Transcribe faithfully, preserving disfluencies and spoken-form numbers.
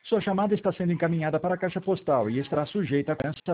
Sua chamada está sendo encaminhada para a caixa postal e estará sujeita a cobrança